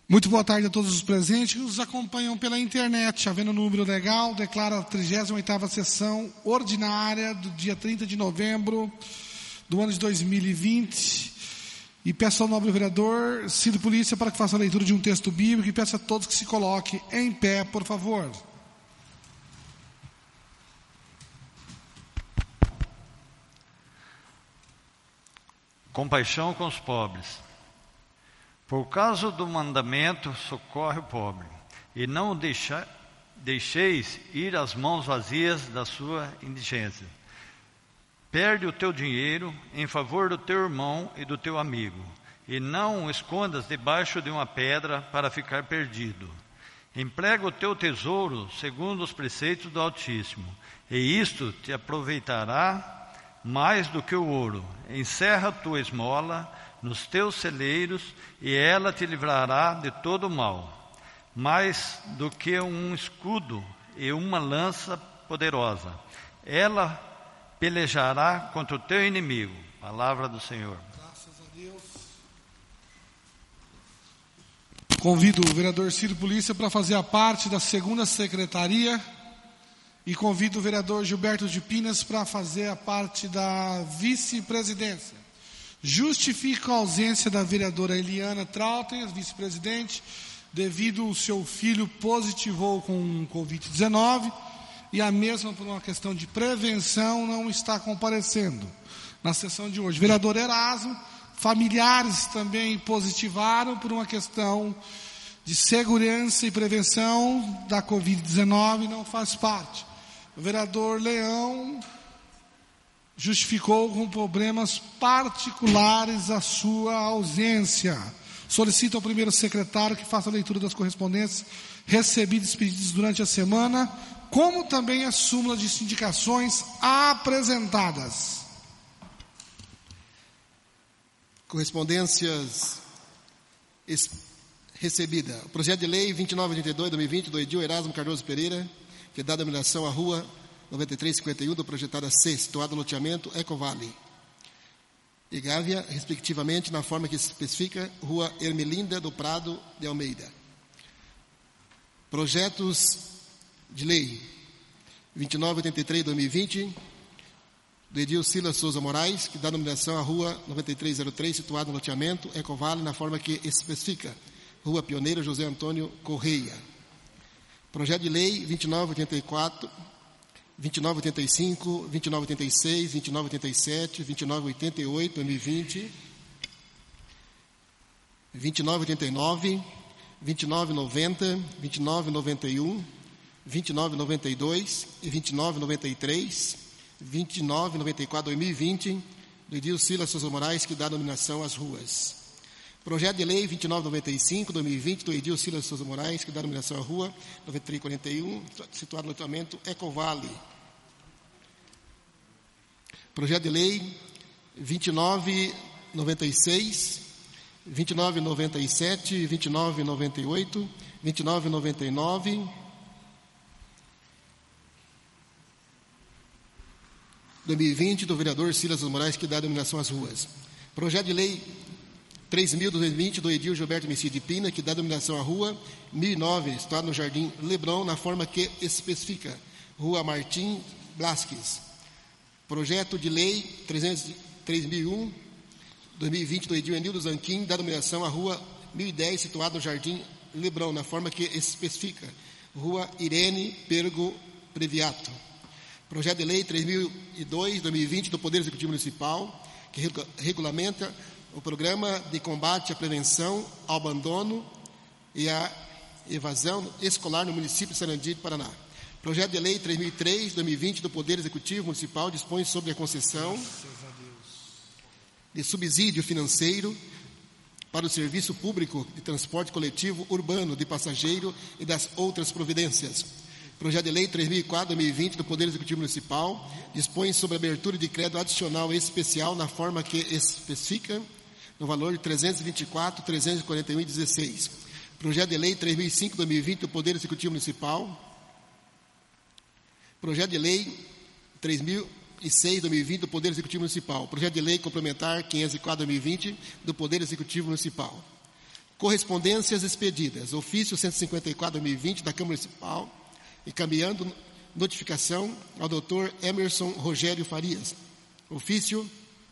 Muito boa tarde a todos os presentes que nos acompanham pela internet. Havendo o número legal, declara a 38ª sessão ordinária do dia 30 de novembro do ano de 2020. E peço ao nobre vereador Ciro Polícia para que faça a leitura de um texto bíblico e peço a todos que se coloquem em pé, por favor. Compaixão com os pobres. Por causa do mandamento, socorre o pobre, e não o deixeis ir às mãos vazias da sua indigência. Perde o teu dinheiro em favor do teu irmão e do teu amigo, e não o escondas debaixo de uma pedra para ficar perdido. Emprega o teu tesouro segundo os preceitos do Altíssimo, e isto te aproveitará mais do que o ouro. Encerra tua esmola nos teus celeiros, e ela te livrará de todo o mal. Mais do que um escudo e uma lança poderosa, ela pelejará contra o teu inimigo. Palavra do Senhor. Graças a Deus. Convido o vereador Ciro Polícia para fazer a parte da segunda secretaria e convido o vereador Gilberto de Pinas para fazer a parte da vice-presidência. Justifico a ausência da vereadora Eliana Trautem, vice-presidente, devido ao seu filho positivou com Covid-19 e a mesma, por uma questão de prevenção, não está comparecendo na sessão de hoje. Vereador Erasmo, familiares também positivaram por uma questão de segurança e prevenção da Covid-19, não faz parte. O vereador Leão justificou com problemas particulares a sua ausência. Solicito ao primeiro secretário que faça a leitura das correspondências recebidas e pedidas durante a semana, como também as súmulas de sindicações apresentadas. Correspondências recebida. O projeto de lei 2982/2020 do Edil Erasmo Cardoso Pereira, que dá denominação à rua 9351 do projetado C, situado no loteamento Ecovale e Gávea, respectivamente, na forma que se especifica, rua Ermelinda do Prado de Almeida. Projetos de lei 2983/2020 do Edil Silas Souza Moraes, que dá denominação à rua 9303, situado no loteamento Ecovale, na forma que especifica, rua Pioneiro José Antônio Correia. Projeto de lei 2984, 2985, 2986, 2987, 2988, 2020, 2989, 2990, 2991, 2992 e 2993, 2994, 2020, do Edil Silas Souza Moraes, que dá denominação às ruas. Projeto de lei 2995, 2020, do Edil Silas Souza Moraes, que dá denominação à rua 9341, situado no loteamento Ecovale. Projeto de lei 2996, 2997, 2998, 2999, 2020, do vereador Silas Souza Moraes, que dá denominação às ruas. Projeto de lei 3.220, do Edil Gilberto Messi de Pina, que dá denominação à rua 1009, situado no Jardim Leblon, na forma que especifica, rua Martim Blasques. Projeto de lei 3.001, 2020, do Edil Enildo Zanquim, dá denominação à rua 1010, situado no Jardim Leblon, na forma que especifica, rua Irene Pergo Previato. Projeto de lei 3.002, 2020, do Poder Executivo Municipal, que regulamenta o Programa de Combate à Prevenção ao Abandono e à Evasão Escolar no município de Sarandi, Paraná. Projeto de lei 3003, 2020, do Poder Executivo Municipal, dispõe sobre a concessão de subsídio financeiro para o serviço público de transporte coletivo urbano de passageiro e das outras providências. Projeto de lei 3004, 2020, do Poder Executivo Municipal, dispõe sobre a abertura de crédito adicional especial na forma que especifica, no valor de 324, 341,16. Projeto de lei 3005, 2020, do Poder Executivo Municipal. Projeto de lei 3006, 2020, do Poder Executivo Municipal. Projeto de lei complementar 504, 2020, do Poder Executivo Municipal. Correspondências expedidas. Ofício 154/2020 da Câmara Municipal, encaminhando notificação ao Dr. Emerson Rogério Farias. Ofício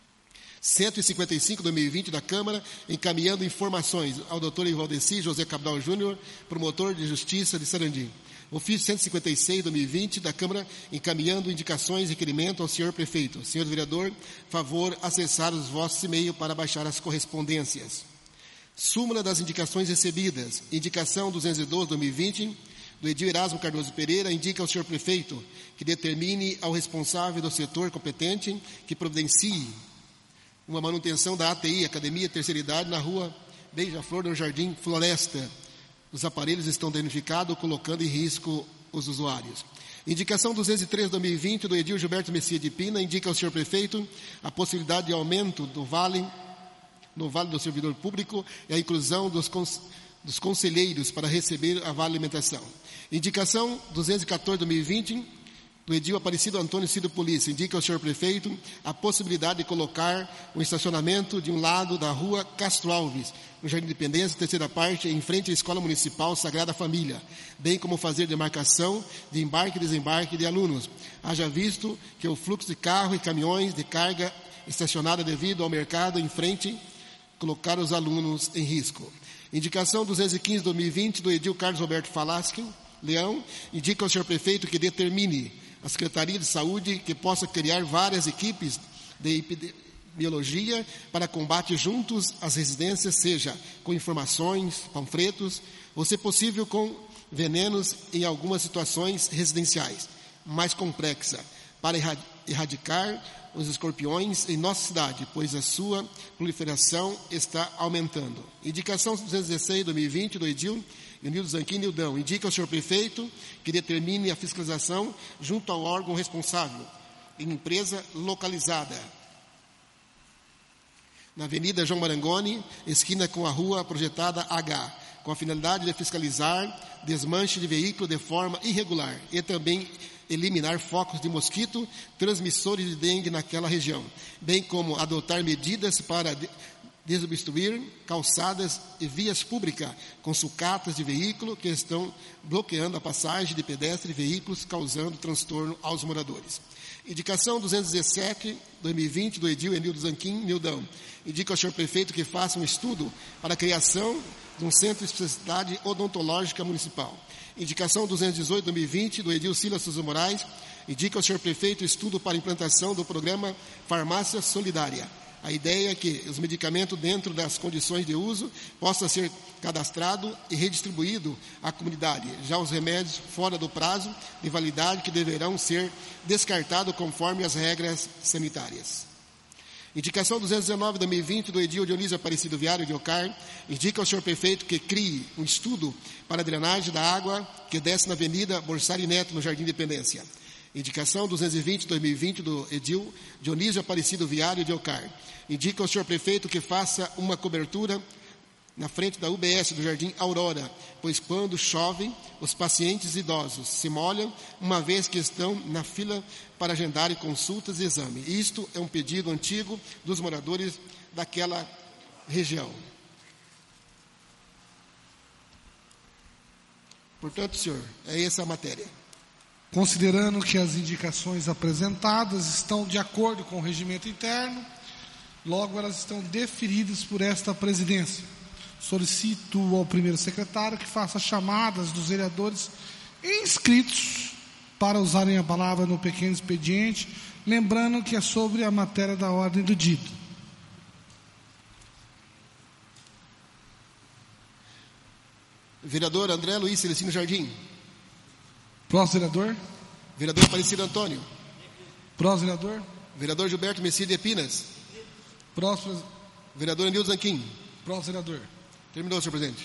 155/2020 da Câmara, encaminhando informações ao Dr. Ivaldeci José Cabral Júnior, promotor de Justiça de Sarandi. Ofício 156/2020 da Câmara, encaminhando indicações e requerimento ao senhor prefeito. Senhor vereador, favor acessar os vossos e-mails para baixar as correspondências. Súmula das indicações recebidas. Indicação 212/2020 do edil Erasmo Cardoso Pereira, indica ao senhor prefeito que determine ao responsável do setor competente que providencie uma manutenção da ATI, Academia Terceira Idade, na rua Beija-Flor, no Jardim Floresta. Os aparelhos estão danificados, colocando em risco os usuários. Indicação 203/2020 do edil Gilberto Messias de Pina, indica ao senhor prefeito a possibilidade de aumento no Vale do Servidor Público e a inclusão dos conselheiros para receber a Vale Alimentação. Indicação 214/2020 do edil Aparecido Antônio Cido Polícia, indica ao senhor prefeito a possibilidade de colocar um estacionamento de um lado da rua Castro Alves, no Jardim Independência, terceira parte, em frente à Escola Municipal Sagrada Família, bem como fazer demarcação de embarque e desembarque de alunos, haja visto que o fluxo de carro e caminhões de carga estacionada devido ao mercado em frente colocar os alunos em risco. Indicação 215/2020 do edil Carlos Roberto Falaschi Leão, indica ao senhor prefeito que determine a Secretaria de Saúde que possa criar várias equipes de epidemiologia para combate juntos às residências, seja com informações, panfletos, ou, se possível, com venenos em algumas situações residenciais mais complexas, para erradicar os escorpiões em nossa cidade, pois a sua proliferação está aumentando. Indicação 216/2020 do edil Nildo Zanquim Nildão, indica ao senhor prefeito que determine a fiscalização junto ao órgão responsável em empresa localizada na Avenida João Marangoni, esquina com a rua projetada H, com a finalidade de fiscalizar desmanche de veículo de forma irregular e também eliminar focos de mosquito transmissores de dengue naquela região, bem como adotar medidas para desobstruir calçadas e vias públicas com sucatas de veículo que estão bloqueando a passagem de pedestres e veículos, causando transtorno aos moradores. Indicação 217/2020 do edil Nildo Zanquim Nildão, indica ao senhor prefeito que faça um estudo para a criação de um centro de especialidade odontológica municipal. Indicação 218/2020 do edil Silas Souza Moraes, indica ao senhor prefeito estudo para a implantação do programa Farmácia Solidária. A ideia é que os medicamentos dentro das condições de uso possam ser cadastrados e redistribuídos à comunidade, já os remédios fora do prazo de validade que deverão ser descartados conforme as regras sanitárias. Indicação 219/2020 do edil Dionísio Aparecido Viário de Ocar, indica ao senhor prefeito que crie um estudo para a drenagem da água que desce na Avenida Borsari Neto, no Jardim Independência. Indicação 220/2020 do edil Dionísio Aparecido Viário de Ocar, indica ao senhor prefeito que faça uma cobertura na frente da UBS do Jardim Aurora, pois quando chove, os pacientes idosos se molham, uma vez que estão na fila para agendar consultas e exame. Isto é um pedido antigo dos moradores daquela região. Portanto, senhor, é essa a matéria. Considerando que as indicações apresentadas estão de acordo com o regimento interno, logo elas estão deferidas por esta presidência. Solicito ao primeiro secretário que faça chamadas dos vereadores inscritos para usarem a palavra no pequeno expediente, lembrando que é sobre a matéria da ordem do dia. Vereador André Luiz Celestino Jardim. Próximo vereador. Vereador Aparecido Antônio. Próximo vereador. Vereador Gilberto Messias de Pinas. Próximo. Vereador Nildo Zanquim. Próximo vereador. Terminou, senhor presidente.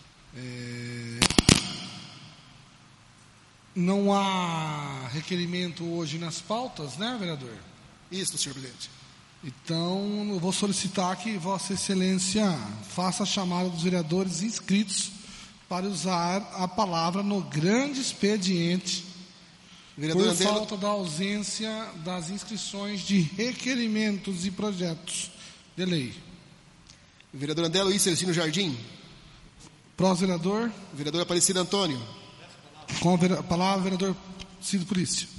Não há requerimento hoje nas pautas, né, vereador? Isso, senhor presidente. Então, eu vou solicitar que Vossa Excelência faça a chamada dos vereadores inscritos para usar a palavra no grande expediente, por falta da ausência das inscrições de requerimentos e projetos de lei. Vereador André Luiz Celestino Jardim. Próximo vereador. Vereador Aparecido Antônio. Com a palavra, vereador Ciro Polícia.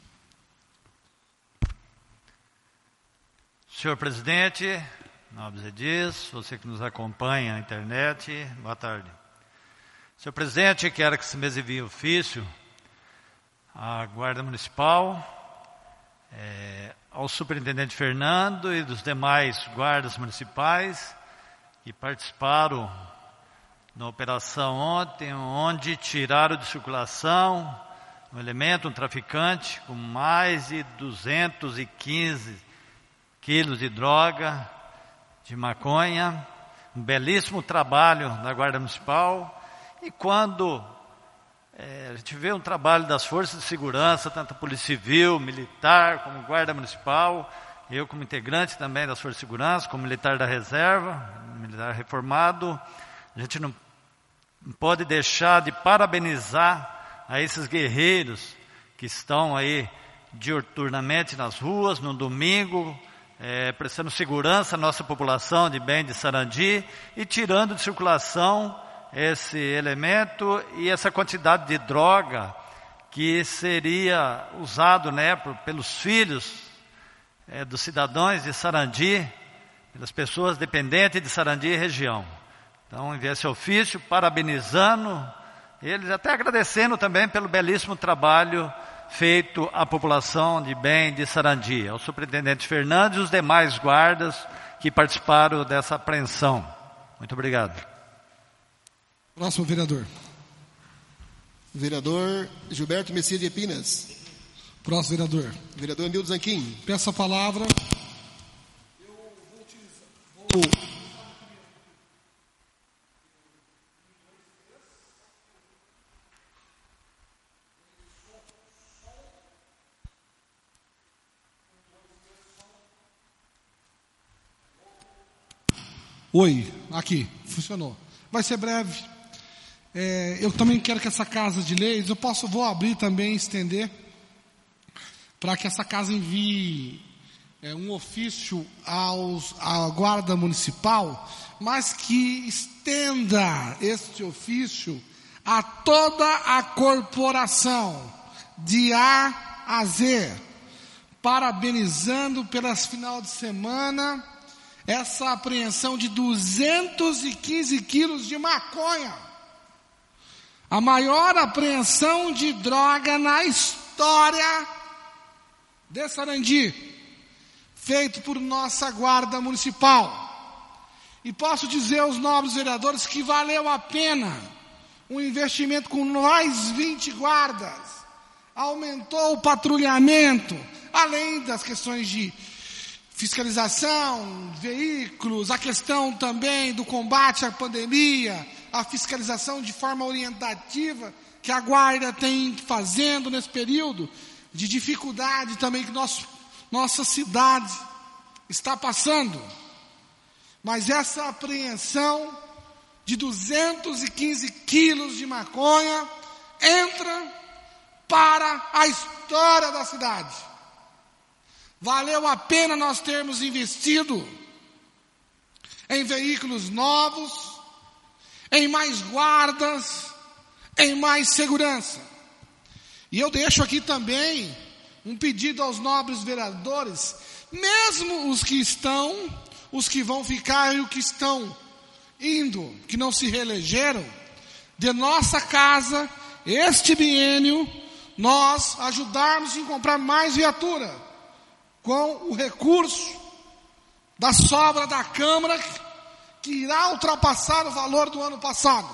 Senhor presidente, nobres edis, você que nos acompanha na internet, boa tarde. Senhor presidente, quero que se me envie ofício à Guarda Municipal, ao superintendente Fernando e dos demais guardas municipais que participaram da operação ontem, onde tiraram de circulação um elemento, um traficante, com mais de 215 quilos de droga, de maconha, um belíssimo trabalho da Guarda Municipal. E quando a gente vê um trabalho das forças de segurança, tanto a Polícia Civil, Militar, como Guarda Municipal, eu como integrante também das forças de segurança, como militar da reserva, militar reformado, a gente não pode deixar de parabenizar a esses guerreiros que estão aí diuturnamente nas ruas, no domingo, prestando segurança à nossa população de bem de Sarandi e tirando de circulação esse elemento e essa quantidade de droga que seria usado pelos filhos dos cidadãos de Sarandi, pelas pessoas dependentes de Sarandi e região. Então, enviei esse ofício parabenizando eles, até agradecendo também pelo belíssimo trabalho feito à população de bem de Sarandi, ao superintendente Fernandes e os demais guardas que participaram dessa apreensão. Muito obrigado. Próximo vereador. Vereador Gilberto Messias de Epinas. Próximo vereador. Vereador Nildo Zanquim. Peço a palavra. Oi, aqui, funcionou. Vai ser breve. Eu também quero que essa casa de leis, vou abrir também, estender, para que essa casa envie um ofício à Guarda Municipal, mas que estenda este ofício a toda a corporação, de A a Z, parabenizando pelas final de semana essa apreensão de 215 quilos de maconha. A maior apreensão de droga na história de Sarandi, feito por nossa Guarda Municipal. E posso dizer aos nobres vereadores que valeu a pena um investimento com mais 20 guardas. Aumentou o patrulhamento, além das questões de fiscalização, veículos, a questão também do combate à pandemia, a fiscalização de forma orientativa que a Guarda tem fazendo nesse período de dificuldade também que nossa cidade está passando. Mas essa apreensão de 215 quilos de maconha entra para a história da cidade. Valeu a pena nós termos investido em veículos novos, em mais guardas, em mais segurança. E eu deixo aqui também um pedido aos nobres vereadores, mesmo os que vão ficar e os que estão indo, que não se reelegeram, de nossa casa, este biênio, nós ajudarmos em comprar mais viatura, com o recurso da sobra da Câmara, que irá ultrapassar o valor do ano passado.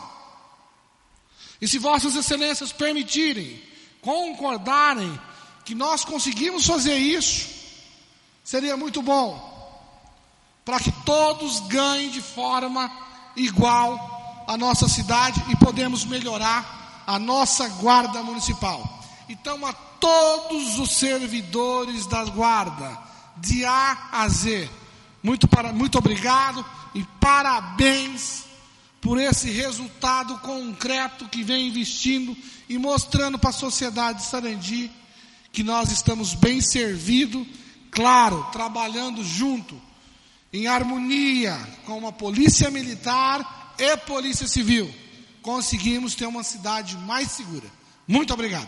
E se vossas excelências permitirem, concordarem, que nós conseguimos fazer isso, seria muito bom, para que todos ganhem de forma igual a nossa cidade e podemos melhorar a nossa Guarda Municipal. Então, a todos os servidores da Guarda, de A a Z, muito obrigado e parabéns por esse resultado concreto que vem investindo e mostrando para a sociedade de Sarandi que nós estamos bem servidos, claro, trabalhando junto, em harmonia com a Polícia Militar e Polícia Civil, conseguimos ter uma cidade mais segura. Muito obrigado.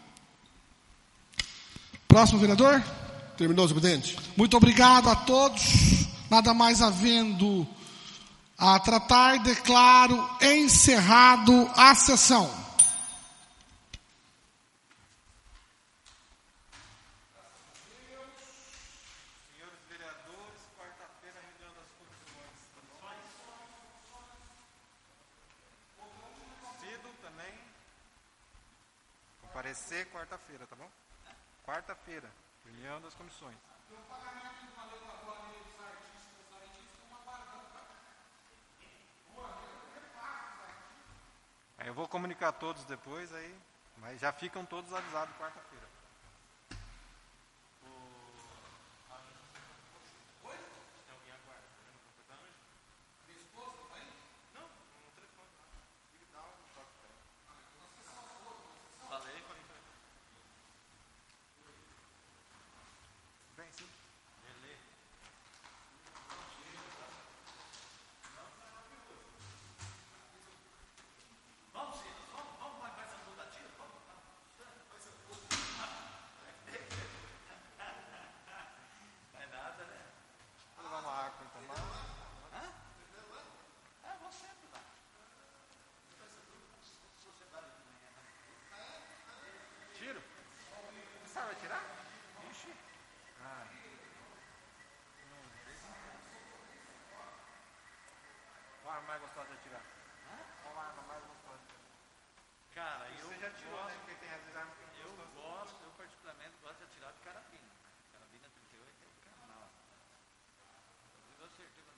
Próximo vereador. Terminou, senhor presidente. Muito obrigado a todos. Nada mais havendo a tratar, declaro encerrado a sessão. Senhores vereadores, quarta-feira, reunião das comissões. Cido também. Comparecer quarta-feira, tá bom? Quarta-feira, reunião das comissões. Eu vou comunicar todos depois aí, mas já ficam todos avisados quarta-feira. Bem, sim. Vou levar uma água para tomar. Tiro? Você vai tirar? Ixi. Qual arma mais gostosa de atirar? Qual arma mais gostosa de atirar? Cara, Você já tirou, né? Porque tem as armas que eu particularmente gosto de atirar de carabina. Carabina 38 é canal. Eu acertei